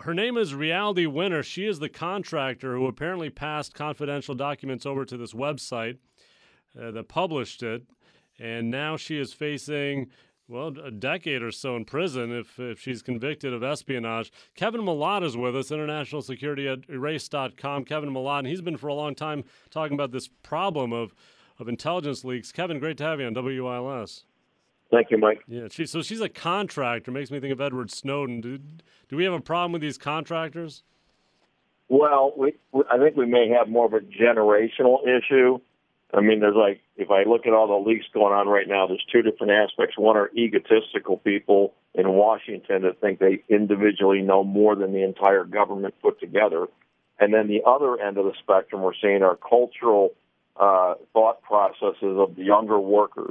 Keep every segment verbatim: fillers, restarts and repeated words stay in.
her name is Reality Winner. She is the contractor who apparently passed confidential documents over to this website uh, that published it, and now she is facing, well, a decade or so in prison if, if she's convicted of espionage. Kevin Malott is with us, international security at erase dot com. Kevin Malott, and he's been for a long time talking about this problem of, of intelligence leaks. Kevin, great to have you on W I L S. Thank you, Mike. Yeah, she, so she's a contractor. Makes me think of Edward Snowden. Do, do we have a problem with these contractors? Well, we, we, I think we may have more of a generational issue. I mean, there's like, if I look at all the leaks going on right now, there's two different aspects. One are egotistical people in Washington that think they individually know more than the entire government put together. And then the other end of the spectrum we're seeing are cultural uh, thought processes of the younger workers.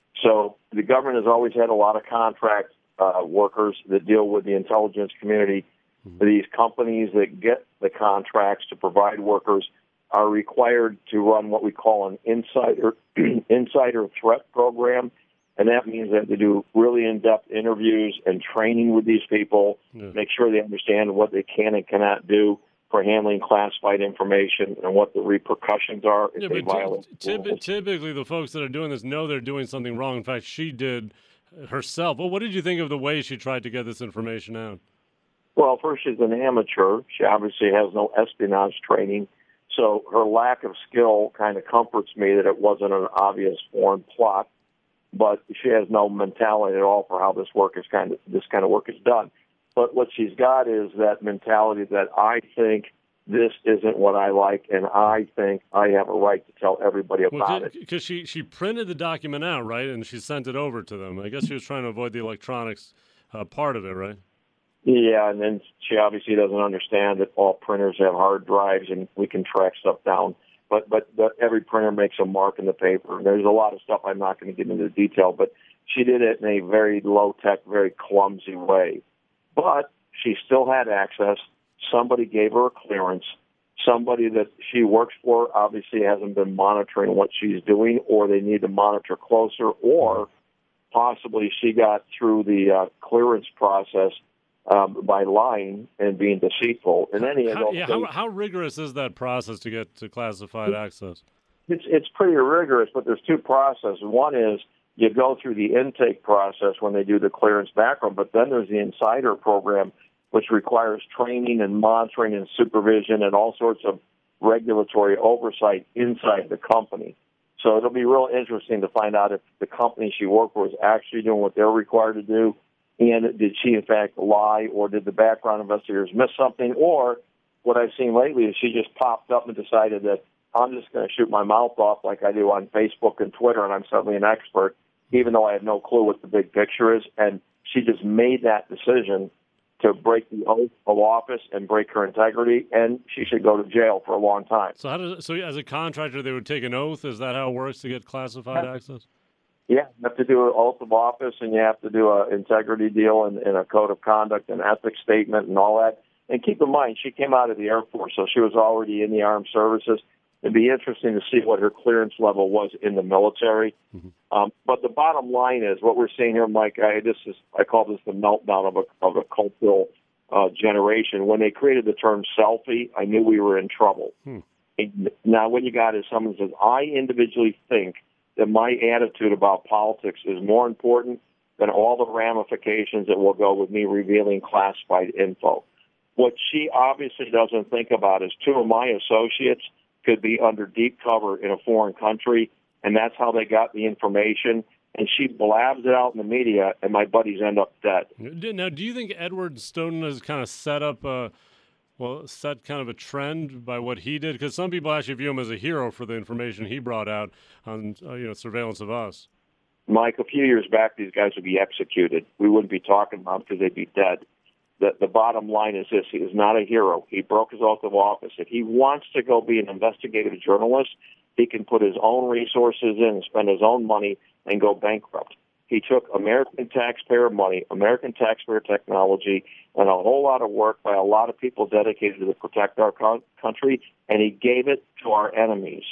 So the government has always had a lot of contract uh, workers that deal with the intelligence community. Mm-hmm. These companies that get the contracts to provide workers are required to run what we call an insider insider threat program, and that means they have to do really in-depth interviews and training with these people, yeah. make sure they understand what they can and cannot do for handling classified information and what the repercussions are if yeah, they but violate t- rules. Typically, the folks that are doing this know they're doing something wrong. In fact, she did herself. Well, what did you think of the way she tried to get this information out? Well, first, she's an amateur. She obviously has no espionage training. So her lack of skill kind of comforts me that it wasn't an obvious foreign plot, but she has no mentality at all for how this work is kind of this kind of work is done. But what she's got is that mentality that I think this isn't what I like, and I think I have a right to tell everybody about well, it. Because she, she printed the document out, right, and she sent it over to them. I guess she was trying to avoid the electronics uh, part of it, right? Yeah, and then she obviously doesn't understand that all printers have hard drives and we can track stuff down. But but, but every printer makes a mark in the paper. And there's a lot of stuff I'm not going to get into detail, but she did it in a very low-tech, very clumsy way. But she still had access. Somebody gave her a clearance. Somebody that she works for obviously hasn't been monitoring what she's doing, or they need to monitor closer, or possibly she got through the uh, clearance process Um, by lying and being deceitful. And then he how, yeah, how, how rigorous is that process to get to classified access? It's it's pretty rigorous, but there's two processes. One is you go through the intake process when they do the clearance background, but then there's the insider program, which requires training and monitoring and supervision and all sorts of regulatory oversight inside the company. So it'll be real interesting to find out if the company she worked for is actually doing what they're required to do. And did she, in fact, lie, or did the background investigators miss something? Or what I've seen lately is she just popped up and decided that I'm just going to shoot my mouth off like I do on Facebook and Twitter, and I'm suddenly an expert, even though I have no clue what the big picture is. And she just made that decision to break the oath of office and break her integrity, and she should go to jail for a long time. So how does so as a contractor, they would take an oath? Is that how it works to get classified Yeah. access? Yeah, you have to do an oath of office, and you have to do an integrity deal and, and a code of conduct and ethics statement and all that. And keep in mind, she came out of the Air Force, so she was already in the armed services. It'd be interesting to see what her clearance level was in the military. Mm-hmm. Um, but the bottom line is what we're seeing here, Mike. I, this is I call this the meltdown of a of a cultural uh, generation. When they created the term selfie, I knew we were in trouble. Hmm. And now, what you got is someone says, "I individually think that my attitude about politics is more important than all the ramifications that will go with me revealing classified info." What she obviously doesn't think about is two of my associates could be under deep cover in a foreign country, and that's how they got the information. And she blabs it out in the media, and my buddies end up dead. Now, do you think Edward Snowden has kind of set up a, well, set kind of a trend by what he did? Because some people actually view him as a hero for the information he brought out on, uh, you know, surveillance of us. Mike, a few years back, these guys would be executed. We wouldn't be talking about them because they'd be dead. The, the bottom line is this: he is not a hero. He broke his oath of office. If he wants to go be an investigative journalist, he can put his own resources in and spend his own money and go bankrupt. He took American taxpayer money, American taxpayer technology, and a whole lot of work by a lot of people dedicated to protect our co- country, and he gave it to our enemies.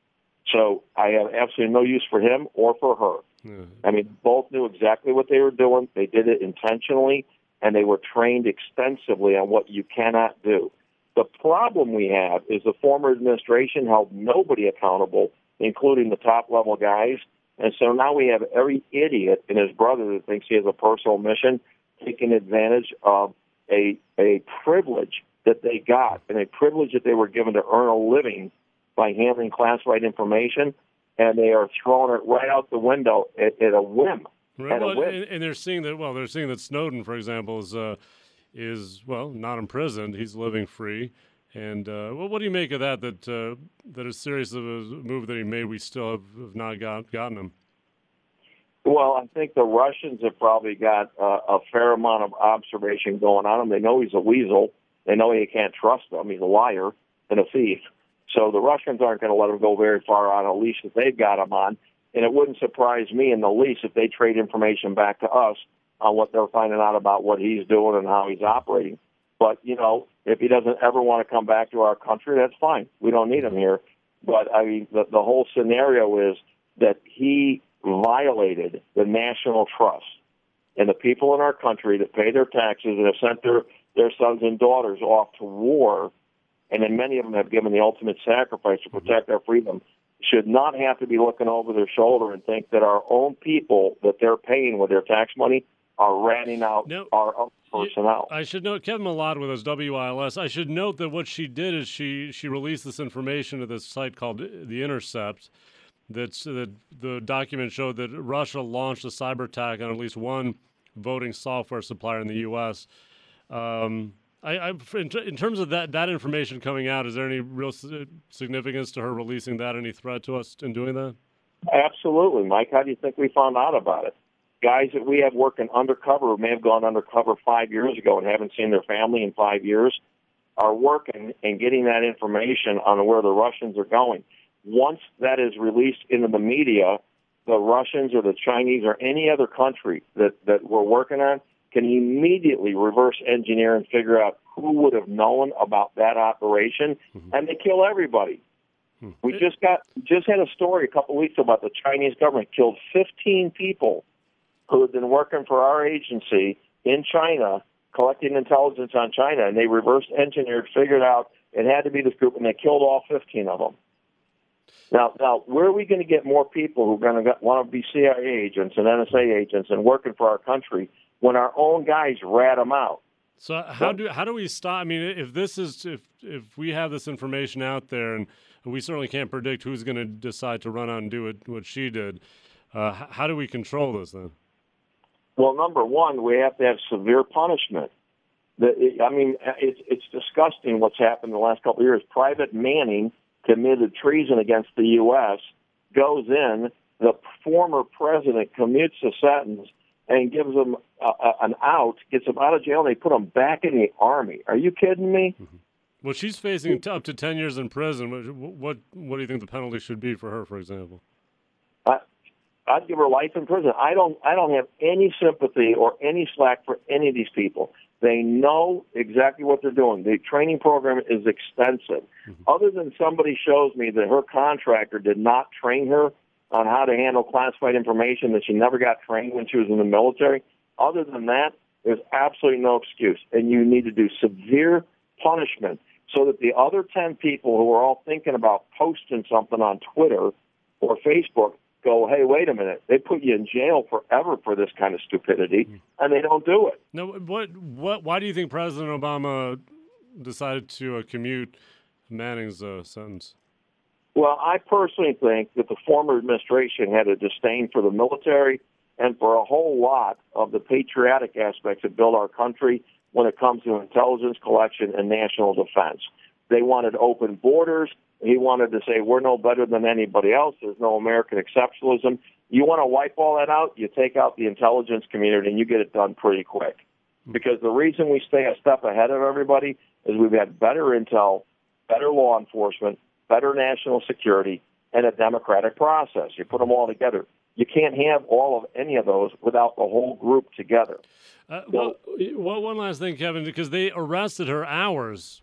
So I have absolutely no use for him or for her. Mm. I mean, both knew exactly what they were doing. They did it intentionally. and they were trained extensively on what you cannot do. The problem we have is the former administration held nobody accountable, including the top-level guys, and so now we have every idiot and his brother that thinks he has a personal mission taking advantage of a, a privilege that they got, and a privilege that they were given to earn a living by handling classified information, and they are throwing it right out the window at, at a whim. Right. Well, and, and they're seeing that. Well, they're seeing that Snowden, for example, is uh, is well not imprisoned. He's living free. And uh, well, what do you make of that? That uh, that as serious of a move that he made, we still have, have not got, gotten him. Well, I think the Russians have probably got uh, a fair amount of observation going on him. They know he's a weasel. They know you can't trust him. He's a liar and a thief. So the Russians aren't going to let him go very far on a leash that they've got him on. And it wouldn't surprise me in the least if they trade information back to us on what they're finding out about what he's doing and how he's operating. But, you know, if he doesn't ever want to come back to our country, that's fine. We don't need him here. But, I mean, the, the whole scenario is that he violated the national trust. And the people in our country that pay their taxes and have sent their, their sons and daughters off to war, and then many of them have given the ultimate sacrifice to protect our freedom, should not have to be looking over their shoulder and think that our own people that they're paying with their tax money are ratting out no, our own personnel. I should note, Kevin Millard with us, W I L S. I should note that what she did is she, she released this information to this site called The Intercept. That's, that the document showed that Russia launched a cyber attack on at least one voting software supplier in the U S. Um, I, I, in, in terms of that, that information coming out, is there any real significance to her releasing that? Any threat to us in doing that? Absolutely, Mike. How do you think we found out about it? Guys that we have working undercover, who may have gone undercover five years ago and haven't seen their family in five years, are working and getting that information on where the Russians are going. Once that is released into the media, the Russians or the Chinese or any other country that, that we're working on can immediately reverse engineer and figure out who would have known about that operation, mm-hmm. and they kill everybody. Mm-hmm. We just got just had a story a couple of weeks ago about the Chinese government killed fifteen people who had been working for our agency in China, collecting intelligence on China, and they reverse engineered, figured out it had to be this group, and they killed all fifteen of them. Now, now, where are we going to get more people who are going to want to be C I A agents and N S A agents and working for our country when our own guys rat them out? So how do how do we stop? I mean, if this is if if we have this information out there, and we certainly can't predict who's going to decide to run out and do it, what she did, uh, how do we control this then? Well, number one, we have to have severe punishment. The, I mean, it's it's disgusting what's happened in the last couple of years. Private Manning committed treason against the U S, goes in, the former president commutes a sentence and gives him a, a, an out, gets him out of jail, and they put him back in the Army. Are you kidding me? Mm-hmm. Well, she's facing up to ten years in prison. What, what what do you think the penalty should be for her, for example? I, I'd give her life in prison. I don't I don't have any sympathy or any slack for any of these people. They know exactly what they're doing. The training program is extensive. Mm-hmm. Other than somebody shows me that her contractor did not train her on how to handle classified information, that she never got trained when she was in the military, other than that, there's absolutely no excuse. And you need to do severe punishment so that the other ten people who are all thinking about posting something on Twitter or Facebook go, hey, wait a minute, they put you in jail forever for this kind of stupidity, and they don't do it. No, what, what, why do you think President Obama decided to uh, commute Manning's uh, sentence? Well, I personally think that the former administration had a disdain for the military and for a whole lot of the patriotic aspects that build our country when it comes to intelligence collection and national defense. They wanted open borders. He wanted to say, we're no better than anybody else. There's no American exceptionalism. You want to wipe all that out, you take out the intelligence community, and you get it done pretty quick. Because the reason we stay a step ahead of everybody is we've had better intel, better law enforcement, better national security, and a democratic process. You put them all together. You can't have all of any of those without the whole group together. Uh, well, well, one last thing, Kevin, because they arrested her hours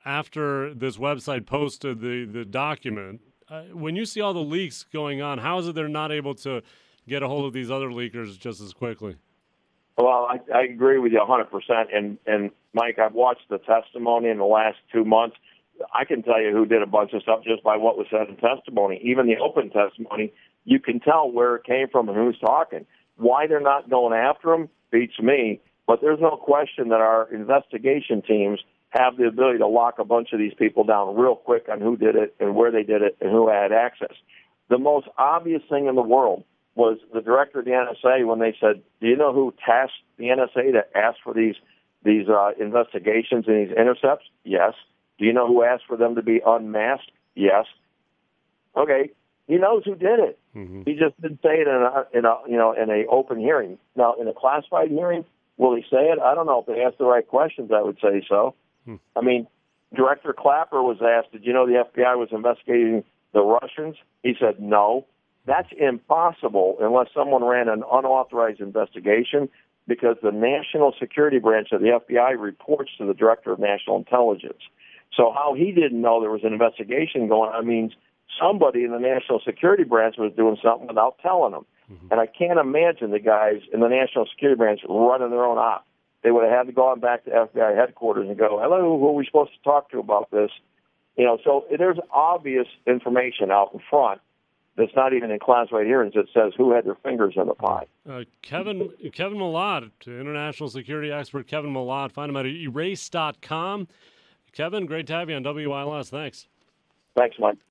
after this website posted the, the document. Uh, when you see all the leaks going on, how is it they're not able to get a hold of these other leakers just as quickly? Well, I, I agree with you one hundred percent. And, and, Mike, I've watched the testimony in the last two months. I can tell you who did a bunch of stuff just by what was said in testimony. Even the open testimony, you can tell where it came from and who's talking. Why they're not going after him beats me. But there's no question that our investigation teams have the ability to lock a bunch of these people down real quick on who did it and where they did it and who had access. The most obvious thing in the world was the director of the N S A when they said, do you know who tasked the N S A to ask for these these uh, investigations and these intercepts? Yes. Do you know who asked for them to be unmasked? Yes. Okay. He knows who did it. Mm-hmm. He just didn't say it in a, in a you know in a open hearing. Now, in a classified hearing, will he say it? I don't know. If they ask the right questions, I would say so. Hmm. I mean, Director Clapper was asked, did you know the F B I was investigating the Russians? He said no. That's impossible unless someone ran an unauthorized investigation, because the National Security Branch of the F B I reports to the Director of National Intelligence. So how he didn't know there was an investigation going on means somebody in the National Security Branch was doing something without telling them. Mm-hmm. And I can't imagine the guys in the National Security Branch running their own op. They would have had to go on back to F B I headquarters and go, hello, who are we supposed to talk to about this? You know, so there's obvious information out in front that's not even in classified hearings that says who had their fingers in the pie. Uh, Kevin Kevin Malott, international security expert Kevin Malott. Find him at erase dot com. Kevin, great to have you on W I L S. Thanks. Thanks, Mike.